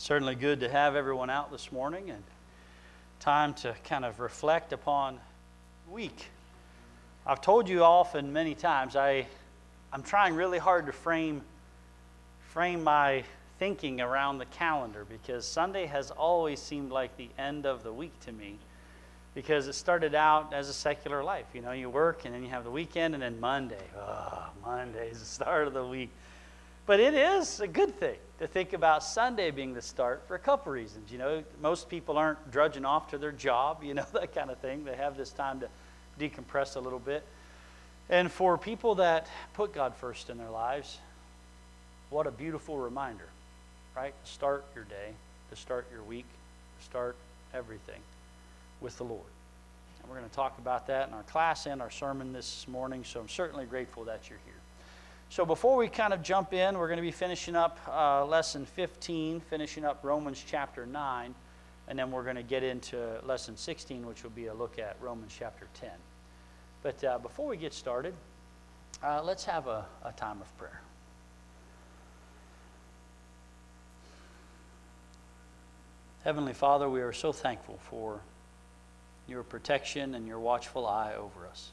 Certainly good to have everyone out this morning and time to kind of reflect upon the week. I've told you often many times I'm trying really hard to frame my thinking around the calendar, because Sunday has always seemed like the end of the week to me, because it started out as a secular life. You know, you work and then you have the weekend and then Monday. Oh, Monday is the start of the week. But it is a good thing to think about Sunday being the start for a couple reasons. You know, most people aren't drudging off to their job, you know, that kind of thing. They have this time to decompress a little bit. And for people that put God first in their lives, what a beautiful reminder, right? To start your day, to start your week, to start everything with the Lord. And we're going to talk about that in our class and our sermon this morning, so I'm certainly grateful that you're here. So before we kind of jump in, we're going to be finishing up Lesson 15, finishing up Romans chapter 9, and then we're going to get into Lesson 16, which will be a look at Romans chapter 10. But before we get started, let's have a time of prayer. Heavenly Father, we are so thankful for your protection and your watchful eye over us.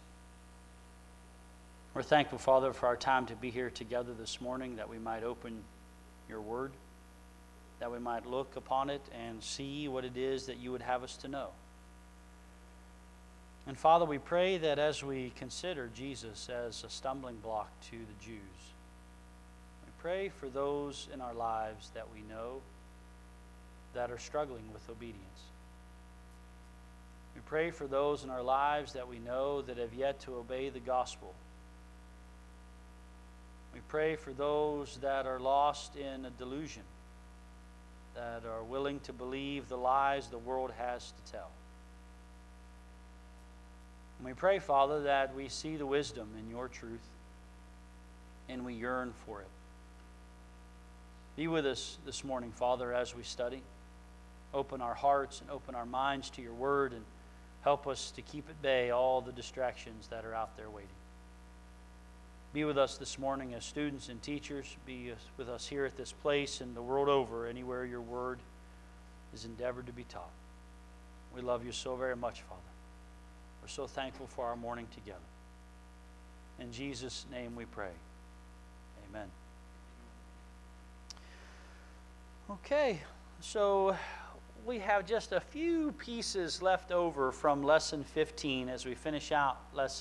We're thankful, Father, for our time to be here together this morning, that we might open your word, that we might look upon it and see what it is that you would have us to know. And Father, we pray that as we consider Jesus as a stumbling block to the Jews, we pray for those in our lives that we know that are struggling with obedience. We pray for those in our lives that we know that have yet to obey the gospel. We pray for those that are lost in a delusion, that are willing to believe the lies the world has to tell. And we pray, Father, that we see the wisdom in your truth and we yearn for it. Be with us this morning, Father, as we study. Open our hearts and open our minds to your word, and help us to keep at bay all the distractions that are out there waiting. Be with us this morning as students and teachers. Be with us here at this place and the world over, anywhere your word is endeavored to be taught. We love you so very much, Father. We're so thankful for our morning together. In Jesus' name we pray. Amen. Okay, so we have just a few pieces left over from Lesson 15 as we finish out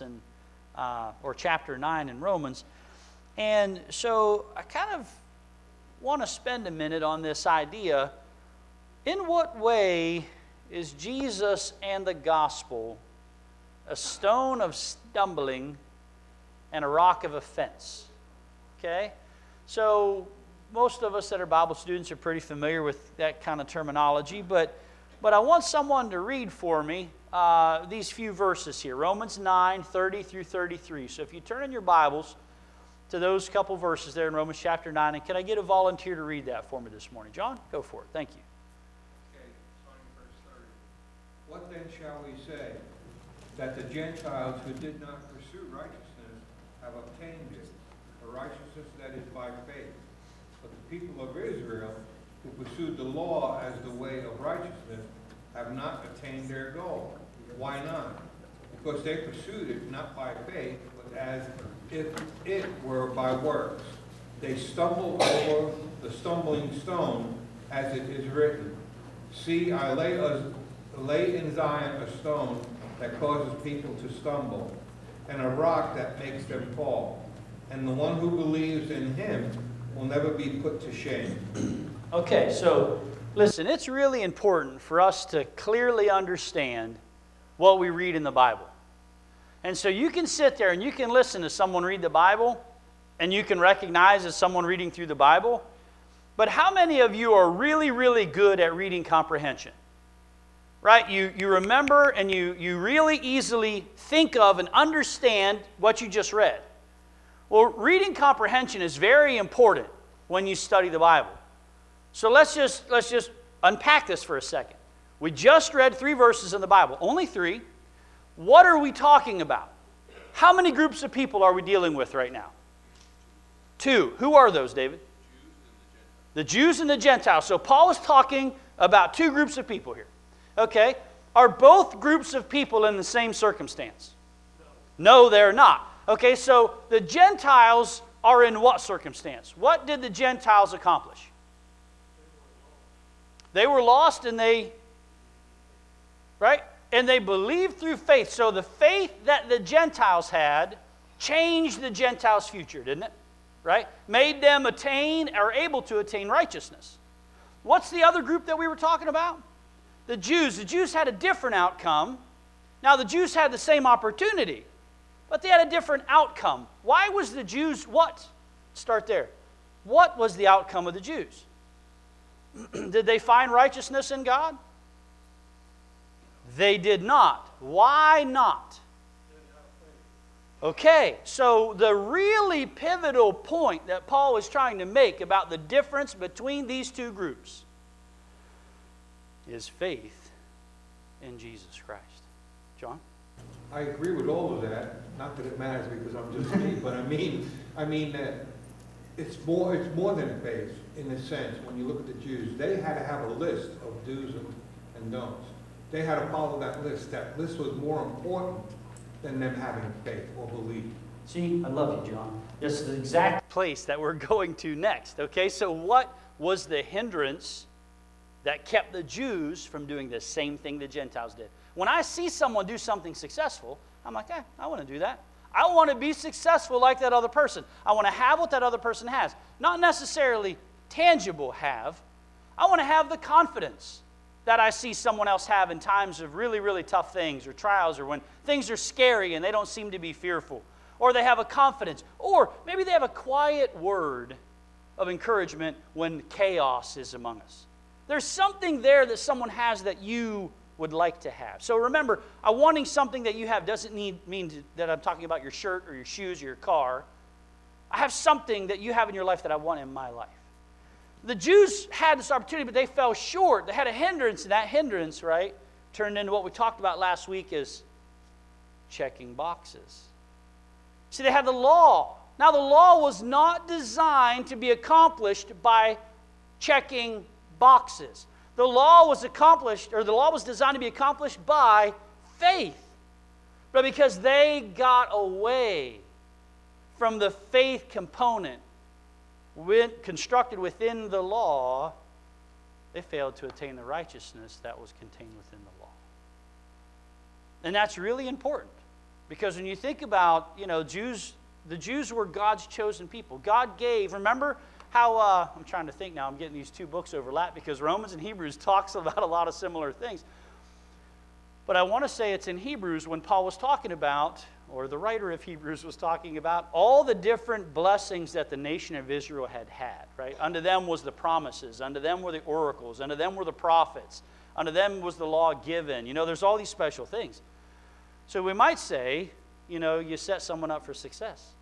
chapter 9 in Romans. And so I kind of want to spend a minute on this idea. In what way is Jesus and the gospel a stone of stumbling and a rock of offense? Okay? So most of us that are Bible students are pretty familiar with that kind of terminology, but I want someone to read for me these few verses here, Romans 9, 30 through 33. So if you turn in your Bibles to those couple verses there in Romans chapter 9, and can I get a volunteer to read that for me this morning? John, go for it. Thank you. Okay, starting verse 30. What then shall we say? That the Gentiles who did not pursue righteousness have obtained it, a righteousness that is by faith. But the people of Israel, who pursued the law as the way of righteousness, have not attained their goal. Why not? Because they pursued it not by faith, but as if it were by works. They stumbled over the stumbling stone, as it is written, See, I lay in Zion a stone that causes people to stumble, and a rock that makes them fall. And the one who believes in him will never be put to shame. Okay, so listen, it's really important for us to clearly understand what we read in the Bible. And so you can sit there and you can listen to someone read the Bible, and you can recognize as someone reading through the Bible, but how many of you are really, really good at reading comprehension? Right? You remember and you really easily think of and understand what you just read. Well, reading comprehension is very important when you study the Bible. So let's just unpack this for a second. We just read 3 verses in the Bible, only 3. What are we talking about? How many groups of people are we dealing with right now? 2. Who are those, David? The Jews and the Gentiles. So Paul is talking about two groups of people here. Okay? Are both groups of people in the same circumstance? No, they're not. Okay, so the Gentiles are in what circumstance? What did the Gentiles accomplish? They were lost and they, right? And they believed through faith. So the faith that the Gentiles had changed the Gentiles' future, didn't it? Right? Made them attain or able to attain righteousness. What's the other group that we were talking about? The Jews. The Jews had a different outcome. Now the Jews had the same opportunity, but they had a different outcome. Why was the Jews what? Start there. What was the outcome of the Jews? Did they find righteousness in God? They did not. Why not? Okay, so the really pivotal point that Paul is trying to make about the difference between these two groups is faith in Jesus Christ. John? I agree with all of that. Not that it matters because I'm just me, but I mean that it's more than faith in a sense. When you look at the Jews, they had to have a list of do's and don'ts. They had to follow that list. That list was more important than them having faith or belief. See, I love you, John. This is the exact place that we're going to next. Okay, so what was the hindrance that kept the Jews from doing the same thing the Gentiles did? When I see someone do something successful, I'm like, I want to do that. I want to be successful like that other person. I want to have what that other person has. Not necessarily tangible have. I want to have the confidence that I see someone else have in times of really, really tough things or trials, or when things are scary and they don't seem to be fearful. Or they have a confidence. Or maybe they have a quiet word of encouragement when chaos is among us. There's something there that someone has that you would like to have. So remember, wanting something that you have doesn't mean that I'm talking about your shirt or your shoes or your car. I have something that you have in your life that I want in my life. The Jews had this opportunity, but they fell short. They had a hindrance, and that hindrance, right, turned into what we talked about last week is checking boxes. See, they had the law. Now, the law was not designed to be accomplished by checking boxes. The law was designed to be accomplished by faith. But because they got away from the faith component constructed within the law, they failed to attain the righteousness that was contained within the law. And that's really important, because when you think about, the Jews were God's chosen people. God gave, remember how, I'm trying to think now, I'm getting these two books overlapped because Romans and Hebrews talks about a lot of similar things. But I want to say it's in Hebrews when Paul was talking about, or the writer of Hebrews was talking about, all the different blessings that the nation of Israel had, right? Unto them was the promises. Unto them were the oracles. Unto them were the prophets. Unto them was the law given. There's all these special things. So we might say, you set someone up for success.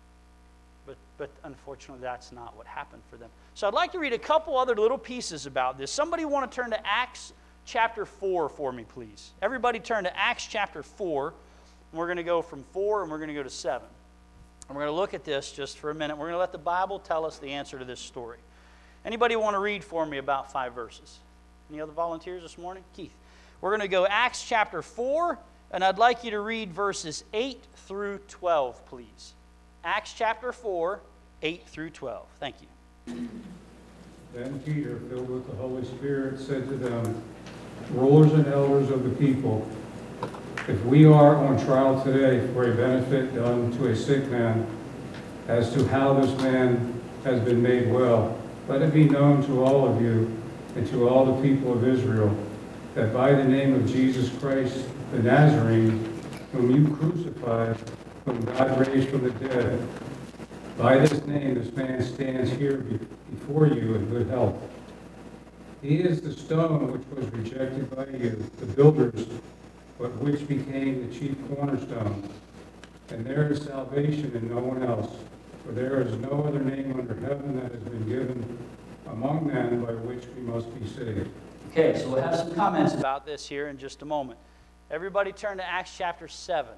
But unfortunately, that's not what happened for them. So I'd like to read a couple other little pieces about this. Somebody want to turn to Acts chapter 4 for me, please. Everybody turn to Acts chapter 4. And we're going to go from 4 and we're going to go to 7. And we're going to look at this just for a minute. We're going to let the Bible tell us the answer to this story. Anybody want to read for me about 5 verses? Any other volunteers this morning? Keith. We're going to go Acts chapter 4, and I'd like you to read verses 8 through 12, please. Acts chapter 4, 8 through 12. Thank you. Then Peter, filled with the Holy Spirit, said to them, rulers and elders of the people, if we are on trial today for a benefit done to a sick man, as to how this man has been made well, let it be known to all of you and to all the people of Israel that by the name of Jesus Christ, the Nazarene, whom you crucified, whom God raised from the dead, by this name this man stands here before you in good health. He is the stone which was rejected by you, the builders, but which became the chief cornerstone. And there is salvation in no one else, for there is no other name under heaven that has been given among men by which we must be saved. Okay, so we'll have some comments about this here in just a moment. Everybody turn to Acts chapter 7.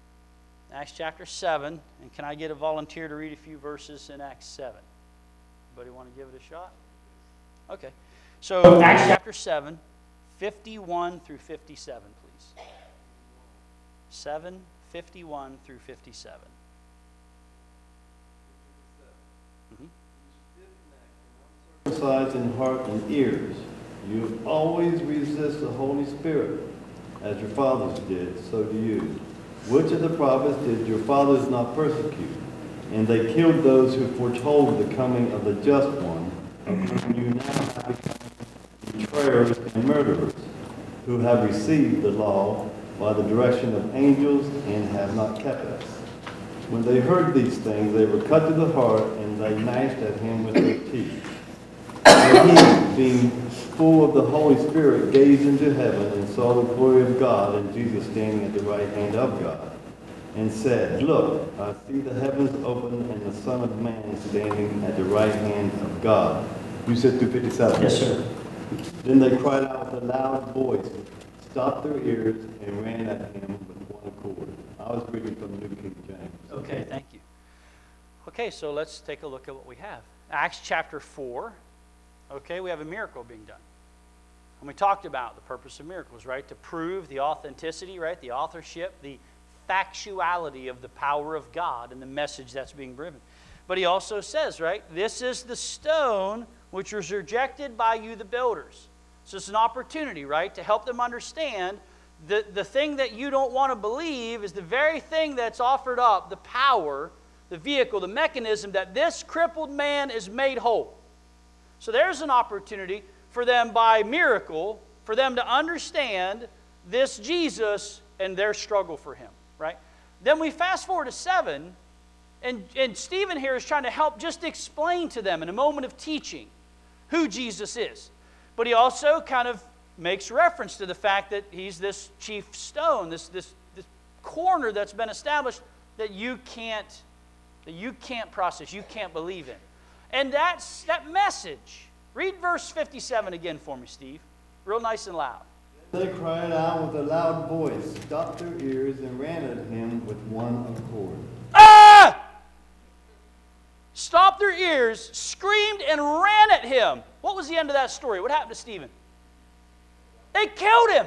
Acts chapter 7, and can I get a volunteer to read a few verses in Acts 7? Anybody want to give it a shot? Okay. So Acts chapter 7, 51 through 57, please. 7, 51 through 57. Circumcised in heart and ears, you always resist the Holy Spirit, as your fathers did, so do you. Which of the prophets did your fathers not persecute? And they killed those who foretold the coming of the Just One, of whom you now have become betrayers and murderers, who have received the law by the direction of angels and have not kept it. When they heard these things, they were cut to the heart, and they gnashed at him with their teeth. And he, being full of the Holy Spirit, gazed into heaven and saw the glory of God and Jesus standing at the right hand of God, and said, Look, I see the heavens open and the Son of Man standing at the right hand of God. You said 257. Yes, sir. Then they cried out with a loud voice, stopped their ears, and ran at him with one accord. I was reading from New King James. Okay, thank you. Okay, so let's take a look at what we have. Acts chapter 4. Okay, we have a miracle being done. And we talked about the purpose of miracles, right? To prove the authenticity, right? The authorship, the factuality of the power of God and the message that's being given. But he also says, right? This is the stone which was rejected by you, the builders. So it's an opportunity, right? To help them understand the thing that you don't want to believe is the very thing that's offered up, the power, the vehicle, the mechanism that this crippled man is made whole. So there's an opportunity for them by miracle, for them to understand this Jesus and their struggle for him, right? Then we fast forward to 7, and Stephen here is trying to help just explain to them in a moment of teaching who Jesus is. But he also kind of makes reference to the fact that he's this chief stone, this corner that's been established that you can't process, you can't believe in. And that's that message. Read verse 57 again for me, Steve. Real nice and loud. They cried out with a loud voice, stopped their ears, and ran at him with one accord. Ah! Stopped their ears, screamed, and ran at him. What was the end of that story? What happened to Stephen? They killed him.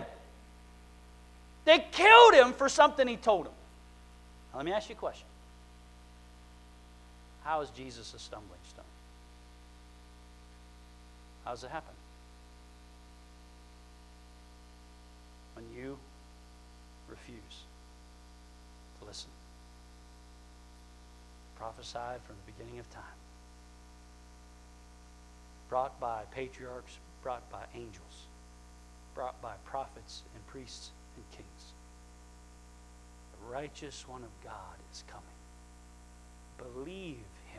They killed him for something he told them. Now, let me ask you a question. How is Jesus a stumbling stone? How does it happen? When you refuse to listen. Prophesied from the beginning of time. Brought by patriarchs, brought by angels, brought by prophets and priests and kings. The righteous one of God is coming. Believe him.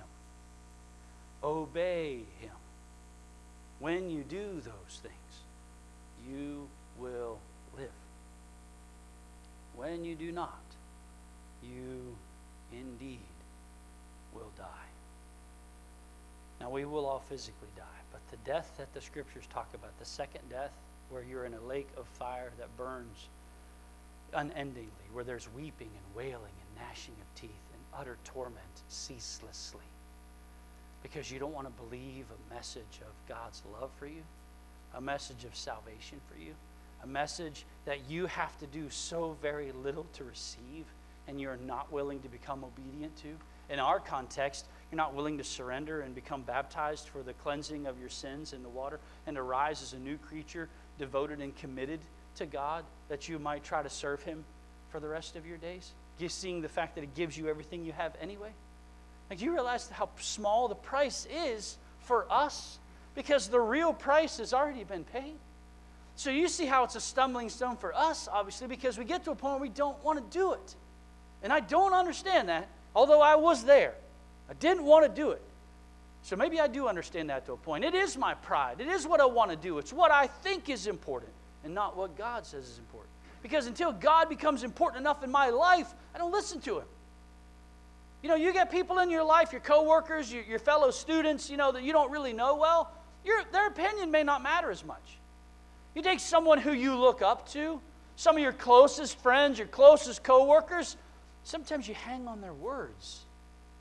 Obey him. When you do those things, you will live. When you do not, you indeed will die. Now, we will all physically die, but the death that the scriptures talk about, the second death, where you're in a lake of fire that burns unendingly, where there's weeping and wailing and gnashing of teeth and utter torment ceaselessly, because you don't want to believe a message of God's love for you, a message of salvation for you, a message that you have to do so very little to receive and you're not willing to become obedient to. In our context, you're not willing to surrender and become baptized for the cleansing of your sins in the water and to rise as a new creature, devoted and committed to God, that you might try to serve him for the rest of your days. You seeing the fact that it gives you everything you have anyway? Like, you realize how small the price is for us, because the real price has already been paid. So you see how it's a stumbling stone for us, obviously, because we get to a point where we don't want to do it. And I don't understand that, although I was there. I didn't want to do it. So maybe I do understand that to a point. It is my pride. It is what I want to do. It's what I think is important and not what God says is important. Because until God becomes important enough in my life, I don't listen to him. You know, you get people in your life, your coworkers, your fellow students, you know, that you don't really know well. Their opinion may not matter as much. You take someone who you look up to, some of your closest friends, your closest coworkers, sometimes you hang on their words.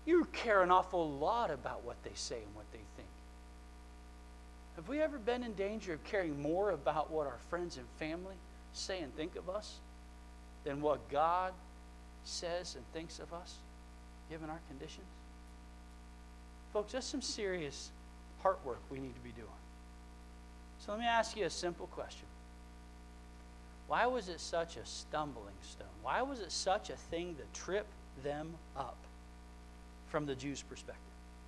You care an awful lot about what they say and what they think. Have we ever been in danger of caring more about what our friends and family say and think of us than what God says and thinks of us, given our conditions? Folks, that's some serious heart work we need to be doing. So let me ask you a simple question. Why was it such a stumbling stone? Why was it such a thing that tripped them up from the Jews' perspective?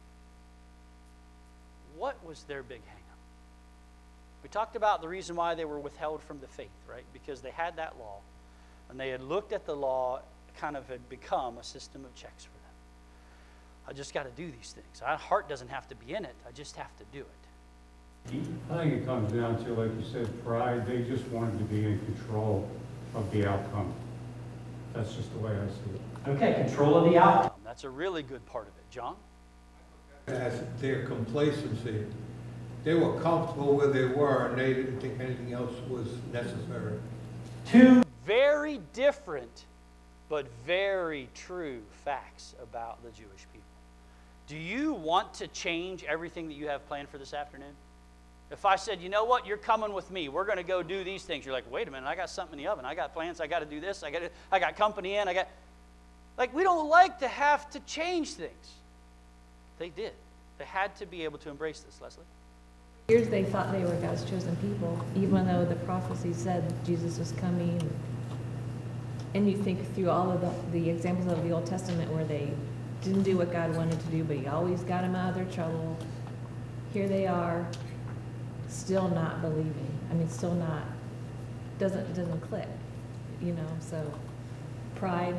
What was their big hang-up? We talked about the reason why they were withheld from the faith, right? Because they had that law, and they had looked at the law, kind of had become a system of checks for them. I just got to do these things. Our heart doesn't have to be in it. I just have to do it. I think it comes down to, like you said, pride. They just wanted to be in control of the outcome. That's just the way I see it. Okay, control of the outcome. That's a really good part of it. John? As their complacency. They were comfortable where they were, and they didn't think anything else was necessary. Two very different but very true facts about the Jewish people. Do you want to change everything that you have planned for this afternoon? If I said, you know what, you're coming with me, we're going to go do these things. You're like, wait a minute, I got something in the oven. I got plans, I got to do this, I got company in, we don't like to have to change things. They did. They had to be able to embrace this, Leslie. Years they thought they were God's chosen people, even though the prophecy said Jesus was coming. And you think through all of the examples of the Old Testament where they didn't do what God wanted to do, but he always got them out of their trouble. Here they are, still not believing. I mean, still not, doesn't click, so pride,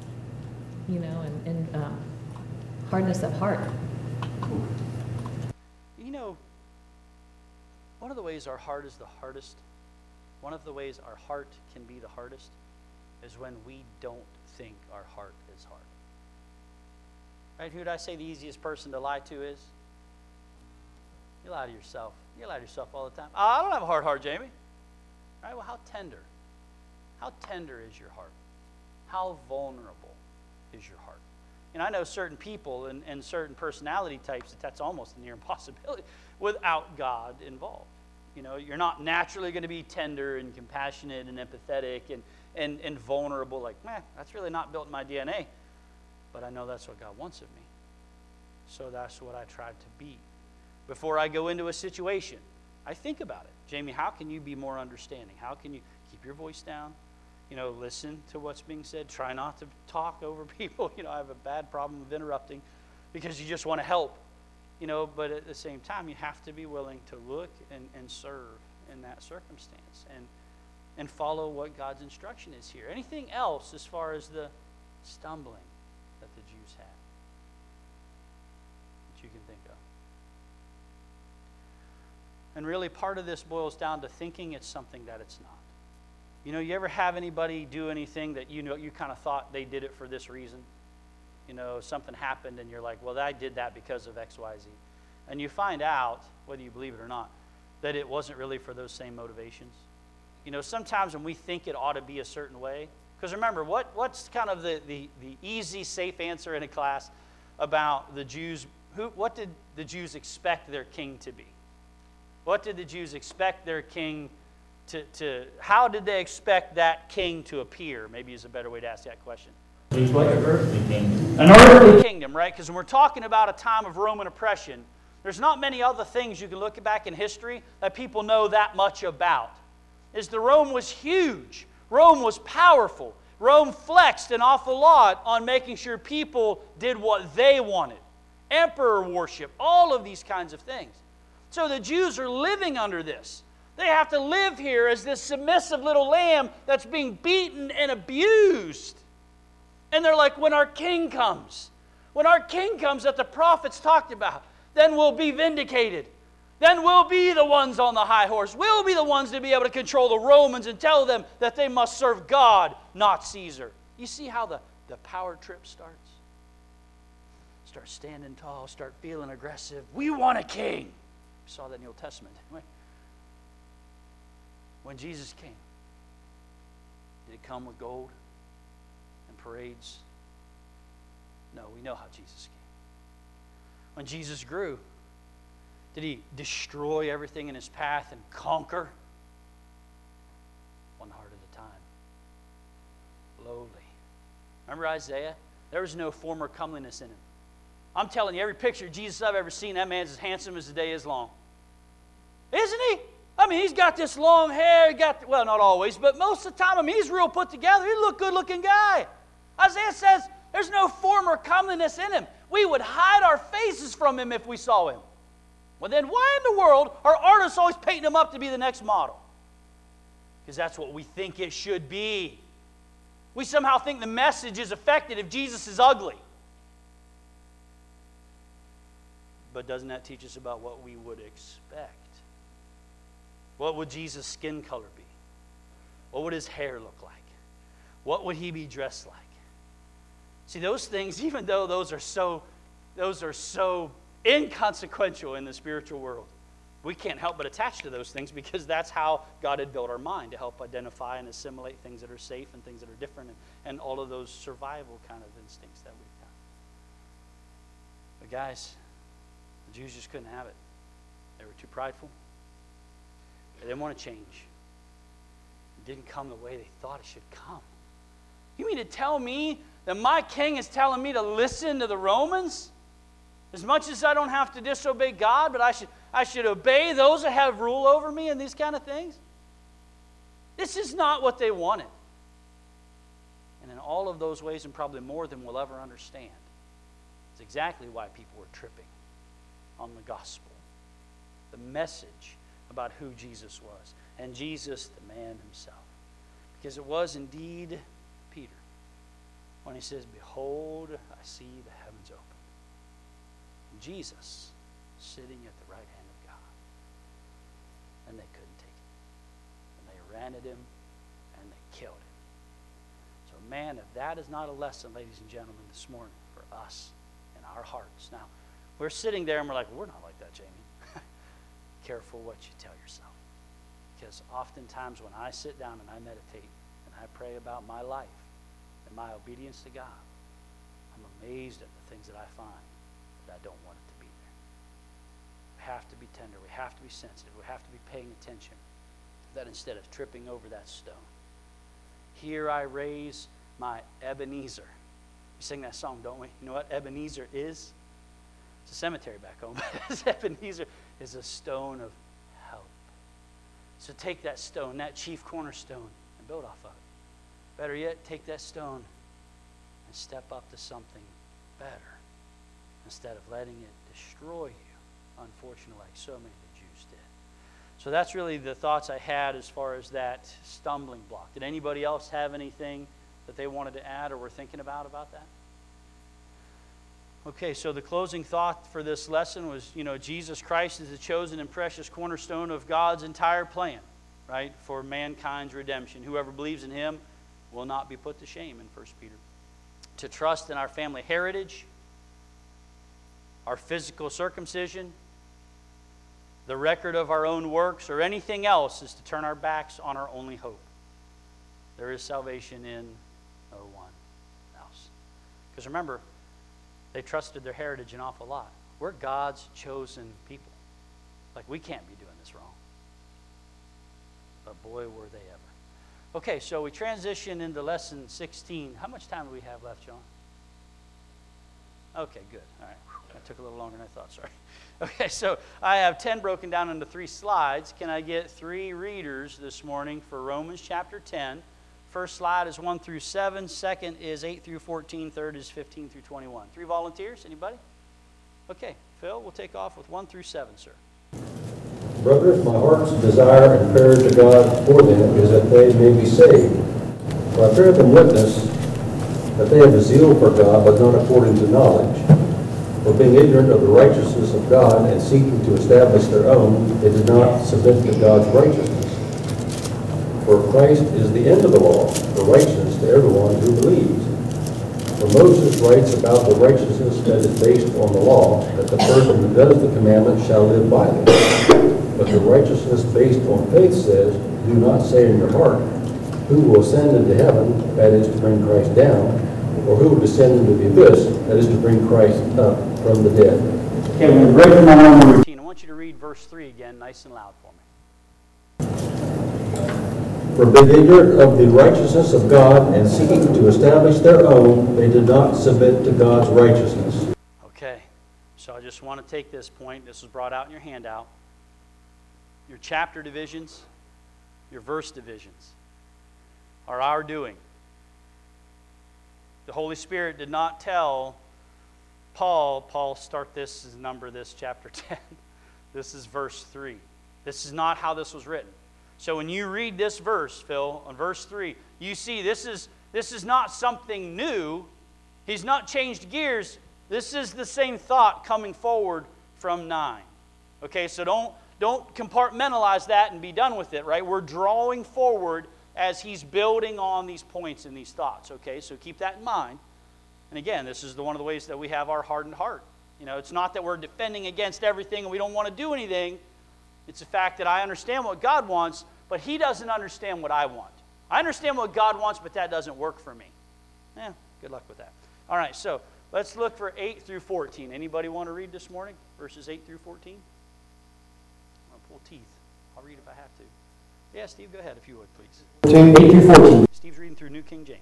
and hardness of heart. One of the ways our heart is the hardest, one of the ways our heart can be the hardest is when we don't think our heart is hard. Right? Who did I say the easiest person to lie to is? You lie to yourself. You lie to yourself all the time. Oh, I don't have a hard heart, Jamie. All right, well, how tender? How tender is your heart? How vulnerable is your heart? And I know certain people and certain personality types that's almost a near impossibility without God involved. You're not naturally going to be tender and compassionate and empathetic and vulnerable. That's really not built in my DNA. But I know that's what God wants of me. So that's what I tried to be. Before I go into a situation, I think about it. Jamie, how can you be more understanding? How can you keep your voice down? Listen to what's being said. Try not to talk over people. I have a bad problem with interrupting because you just want to help. But at the same time, you have to be willing to look and serve in that circumstance and follow what God's instruction is here. Anything else as far as the stumbling that the Jews had that you can think of? And really part of this boils down to thinking it's something that it's not. You ever have anybody do anything that you kind of thought they did it for this reason? Something happened and you're like, well, I did that because of X, Y, Z. And you find out, whether you believe it or not, that it wasn't really for those same motivations. Sometimes when we think it ought to be a certain way, because remember, what's kind of the easy, safe answer in a class about the Jews? What did the Jews expect their king to be? What did the Jews expect their king how did they expect that king to appear? Maybe is a better way to ask that question. He's like an earthly kingdom. An earthly kingdom, right? Because when we're talking about a time of Roman oppression, there's not many other things you can look back in history that people know that much about. Rome was huge. Rome was powerful. Rome flexed an awful lot on making sure people did what they wanted. Emperor worship, all of these kinds of things. So the Jews are living under this. They have to live here as this submissive little lamb that's being beaten and abused. And they're like, when our king comes that the prophets talked about, then we'll be vindicated. Then we'll be the ones on the high horse. We'll be the ones to be able to control the Romans and tell them that they must serve God, not Caesar. You see how the power trip starts? Start standing tall, start feeling aggressive. We want a king. We saw that in the Old Testament, didn't we? When Jesus came, did he come with gold and parades? No, we know how Jesus came. when Jesus grew? Did he destroy everything in his path and conquer? One heart at a time. Lowly. Remember Isaiah? There was no former comeliness in him. I'm telling you, every picture of Jesus I've ever seen, that man's as handsome as the day is long. Isn't he? I mean, he's got this long hair. Well, not always, but most of the time, I mean, he's real put together. He's a good-looking guy. Isaiah says there's no former comeliness in him. We would hide our faces from him if we saw him. Well, then why in the world are artists always painting him up to be the next model? Because that's what we think it should be. We somehow think the message is affected if Jesus is ugly. But doesn't that teach us about what we would expect? What would Jesus' skin color be? What would his hair look like? What would he be dressed like? See, those things, even though those are so inconsequential in the spiritual world, we can't help but attach to those things because that's how God had built our mind, to help identify and assimilate things that are safe and things that are different, and all of those survival kind of instincts that we've got. But guys, the Jews just couldn't have it. They were too prideful. They didn't want to change. It didn't come the way they thought it should come. You mean to tell me that my king is telling me to listen to the Romans? As much as I don't have to disobey God, but I should obey those that have rule over me and these kind of things? This is not what they wanted. And in all of those ways, and probably more than we'll ever understand, it's exactly why people were tripping on the gospel, the message about who Jesus was, and Jesus, the man himself. Because it was indeed Peter when he says, "Behold, I see the heavens open." And Jesus sitting at the right hand of God. And they couldn't take it. And they ran at him, and they killed him. So man, if that is not a lesson, ladies and gentlemen, this morning for us in our hearts. Now, we're sitting there and we're like, we're not like that, Jamie. Careful what you tell yourself. Because oftentimes when I sit down and I meditate and I pray about my life and my obedience to God, I'm amazed at the things that I find that I don't want it to be there. We have to be tender. We have to be sensitive. We have to be paying attention. That instead of tripping over that stone, here I raise my Ebenezer. We sing that song, don't we? You know what Ebenezer is? It's a cemetery back home. Ebenezer is a stone of help. So take that stone, that chief cornerstone, and build off of it. Better yet, take that stone and step up to something better instead of letting it destroy you, unfortunately, like so many of the Jews did. So that's really the thoughts I had as far as that stumbling block. Did anybody else have anything that they wanted to add or were thinking about that? Okay, so the closing thought for this lesson was, Jesus Christ is the chosen and precious cornerstone of God's entire plan, right, for mankind's redemption. Whoever believes in him will not be put to shame in 1 Peter. To trust in our family heritage, our physical circumcision, the record of our own works, or anything else is to turn our backs on our only hope. There is salvation in no one else. Because remember, they trusted their heritage an awful lot. We're God's chosen people. Like, we can't be doing this wrong. But boy, were they ever. Okay, so we transition into lesson 16. How much time do we have left, John? Okay, good. All right. That took a little longer than I thought. Sorry. Okay, so I have 10 broken down into 3 slides. Can I get 3 readers this morning for Romans chapter 10? First slide is 1 through 7. Second is 8 through 14. Third is 15 through 21. 3 volunteers? Anybody? Okay, Phil, we'll take off with 1 through 7, sir. Brothers, my heart's desire and prayer to God for them is that they may be saved. For I bear them witness that they have a zeal for God, but not according to knowledge. For being ignorant of the righteousness of God and seeking to establish their own, they did not submit to God's righteousness. For Christ is the end of the law, for righteousness to everyone who believes. For Moses writes about the righteousness that is based on the law, that the person who does the commandment shall live by them. But the righteousness based on faith says, do not say in your heart, who will ascend into heaven, that is to bring Christ down, or who will descend into the abyss, that is to bring Christ up from the dead. Okay, when we're ready for my number. 14. I want you to read verse 3 again, nice and loud for me. For being ignorant of the righteousness of God and seeking to establish their own, they did not submit to God's righteousness. Okay, so I just want to take this point. This was brought out in your handout. Your chapter divisions, your verse divisions are our doing. The Holy Spirit did not tell Paul, start this, number this, chapter 10. This is verse 3. This is not how this was written. So when you read this verse, Phil, on verse 3, you see this is not something new. He's not changed gears. This is the same thought coming forward from 9. Okay, so don't compartmentalize that and be done with it, right? We're drawing forward as he's building on these points and these thoughts, okay? So keep that in mind. And again, this is one of the ways that we have our hardened heart. You know, it's not that we're defending against everything and we don't want to do anything. It's the fact that I understand what God wants, but he doesn't understand what I want. I understand what God wants, but that doesn't work for me. Good luck with that. All right, so let's look for 8 through 14. Anybody want to read this morning? Verses 8 through 14? I'm going to pull teeth. I'll read if I have to. Yeah, Steve, go ahead if you would, please. 8 through 14. Steve's reading through New King James.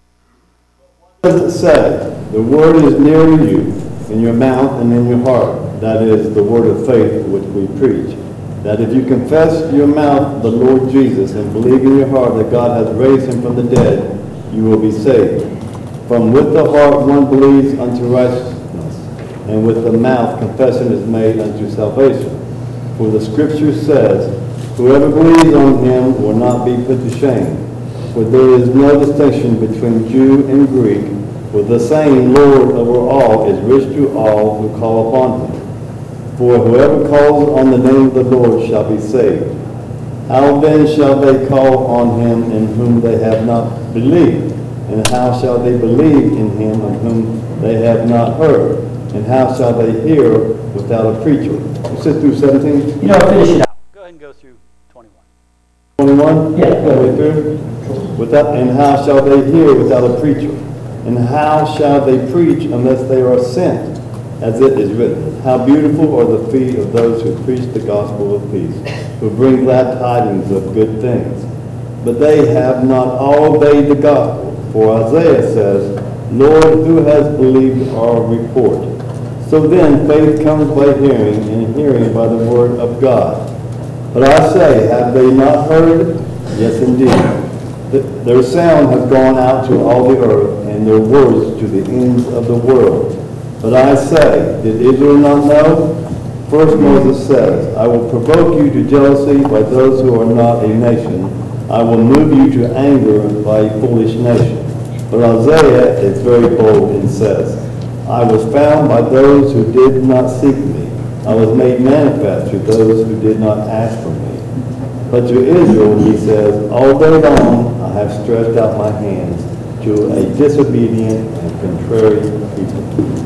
What does it say? The word is near to you, in your mouth and in your heart. That is the word of faith which we preach. That if you confess your mouth the Lord Jesus and believe in your heart that God has raised him from the dead, you will be saved. From with the heart one believes unto righteousness, and with the mouth confession is made unto salvation. For the Scripture says, whoever believes on him will not be put to shame. For there is no distinction between Jew and Greek, for the same Lord over all is rich to all who call upon him. For whoever calls on the name of the Lord shall be saved. How then shall they call on him in whom they have not believed? And how shall they believe in him of whom they have not heard? And how shall they hear without a preacher? You sit through 17? You know, finish it out. Go ahead and go through 21. 21? Yeah, go Way through? And how shall they hear without a preacher? And how shall they preach unless they are sent? As it is written, how beautiful are the feet of those who preach the gospel of peace, who bring glad tidings of good things. But they have not all obeyed the gospel. For Isaiah says, Lord, who has believed our report? So then faith comes by hearing, and hearing by the word of God. But I say, have they not heard? Yes, indeed. Their sound has gone out to all the earth, and their words to the ends of the world. But I say, did Israel not know? First Moses says, I will provoke you to jealousy by those who are not a nation. I will move you to anger by a foolish nation. But Isaiah is very bold and says, I was found by those who did not seek me. I was made manifest to those who did not ask for me. But to Israel, he says, all day long I have stretched out my hands to a disobedient and contrary people.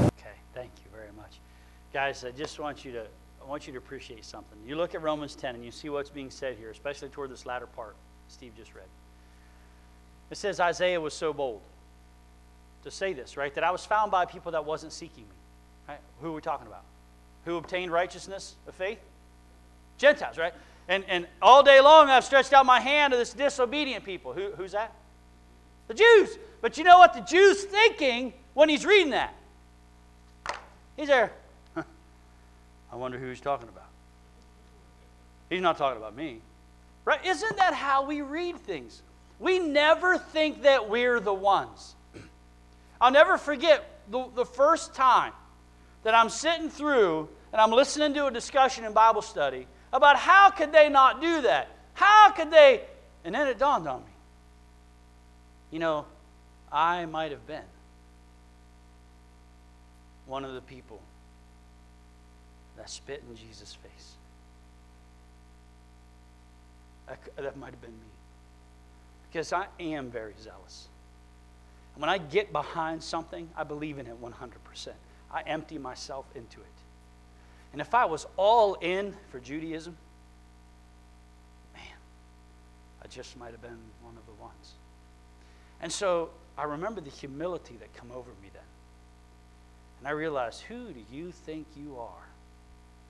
Guys, I want you to appreciate something. You look at Romans 10 and you see what's being said here, especially toward this latter part Steve just read. It says Isaiah was so bold to say this, right? That I was found by people that wasn't seeking me. Right? Who are we talking about? Who obtained righteousness of faith? Gentiles, right? And all day long I've stretched out my hand to this disobedient people. Who's that? The Jews. But you know what the Jew's thinking when he's reading that? He's there. I wonder who he's talking about. He's not talking about me. Right? Isn't that how we read things? We never think that we're the ones. I'll never forget the first time that I'm sitting through and I'm listening to a discussion in Bible study about how could they not do that? How could they? And then it dawned on me. You know, I might have been one of the people that spit in Jesus' face. That might have been me. Because I am very zealous. And when I get behind something, I believe in it 100%. I empty myself into it. And if I was all in for Judaism, man, I just might have been one of the ones. And so I remember the humility that come over me then. And I realized, who do you think you are?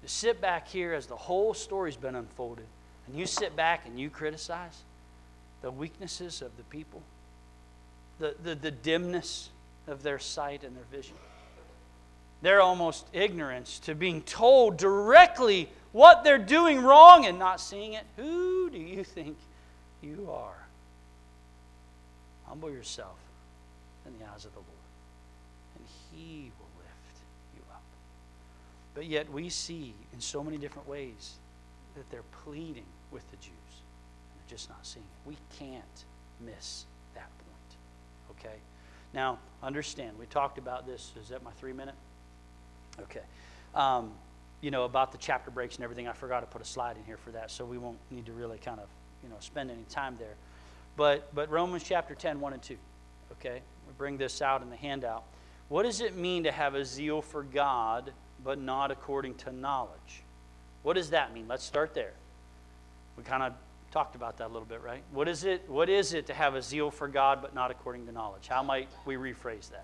to sit back here as the whole story's been unfolded, and you sit back and you criticize the weaknesses of the people, the dimness of their sight and their vision, their almost ignorance to being told directly what they're doing wrong and not seeing it. Who do you think you are? Humble yourself in the eyes of the Lord, and He will lift you up. But yet we see in so many different ways that they're pleading with the Jews, and they're just not seeing it. We can't miss that point. Okay? Now, understand, we talked about this. Is that my 3-minute? Okay. About the chapter breaks and everything. I forgot to put a slide in here for that, so we won't need to really kind of, spend any time there. But Romans chapter 10, 1 and 2. Okay? We bring this out in the handout. What does it mean to have a zeal for God, but not according to knowledge? What does that mean? Let's start there. We kind of talked about that a little bit, right? What is it to have a zeal for God, but not according to knowledge? How might we rephrase that?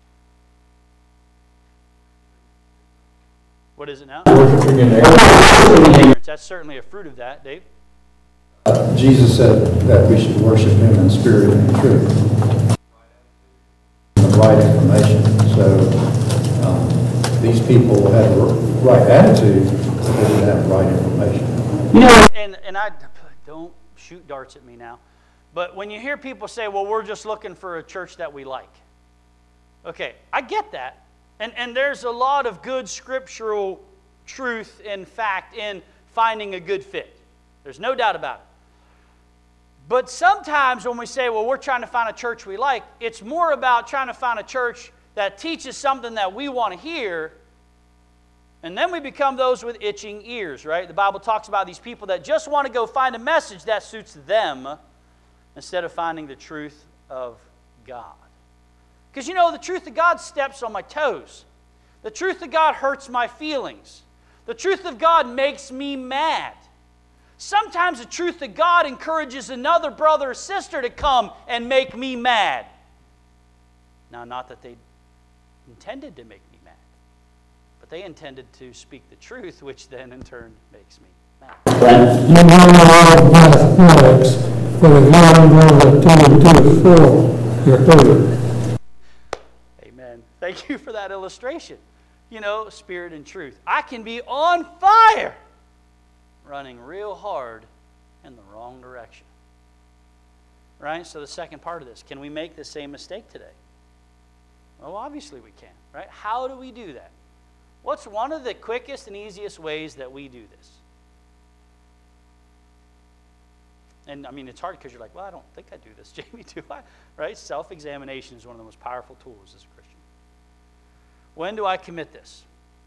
What is it now? Worshiping in error. That's certainly a fruit of that, Dave. Jesus said that we should worship Him in spirit and in truth. The right information. So these people had the right attitude, but they didn't have the right information. And I don't shoot darts at me now, but when you hear people say, well, we're just looking for a church that we like. Okay, I get that. And there's a lot of good scriptural truth and fact in finding a good fit. There's no doubt about it. But sometimes when we say, well, we're trying to find a church we like, it's more about trying to find a church that teaches something that we want to hear, and then we become those with itching ears, right? The Bible talks about these people that just want to go find a message that suits them instead of finding the truth of God. Because the truth of God steps on my toes. The truth of God hurts my feelings. The truth of God makes me mad. Sometimes the truth of God encourages another brother or sister to come and make me mad. Now, not that they intended to make me mad, but they intended to speak the truth, which then in turn makes me mad. You know all mathematics, but if you don't know that 2 and 2 is 4, you're hurt. Amen. Thank you for that illustration. Spirit and truth. I can be on fire, running real hard in the wrong direction. Right? So the second part of this, can we make the same mistake today? Well, obviously we can, right? How do we do that? What's one of the quickest and easiest ways that we do this? And it's hard because you're like, well, I don't think I do this. Jamie, do I? Right? Self-examination is one of the most powerful tools as a Christian. When do I commit this?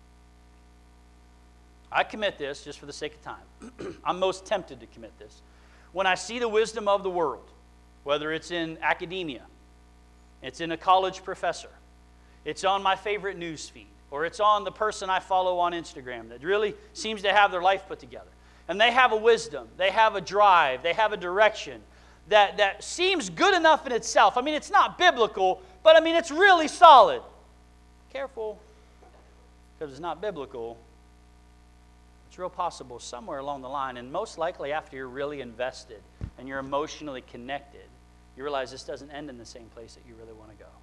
I commit this just for the sake of time. I'm most tempted to commit this when I see the wisdom of the world, whether it's in academia, it's in a college professor, it's on my favorite news feed, or it's on the person I follow on Instagram that really seems to have their life put together. And they have a wisdom, they have a drive, they have a direction that seems good enough in itself. It's not biblical, but it's really solid. Careful, because it's not biblical. It's real possible somewhere along the line, and most likely after you're really invested and you're emotionally connected, you realize this doesn't end in the same place that you really want to go.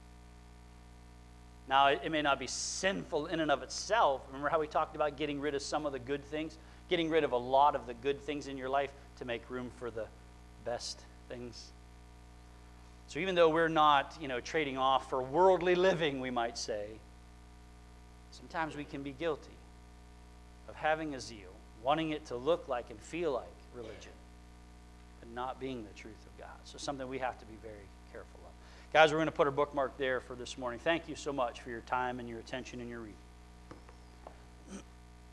Now, it may not be sinful in and of itself. Remember how we talked about getting rid of some of the good things? Getting rid of a lot of the good things in your life to make room for the best things. So even though we're not, trading off for worldly living, we might say, sometimes we can be guilty of having a zeal, wanting it to look like and feel like religion, but not being the truth of God. So something we have to be very careful of. Guys, we're going to put our bookmark there for this morning. Thank you so much for your time and your attention and your reading.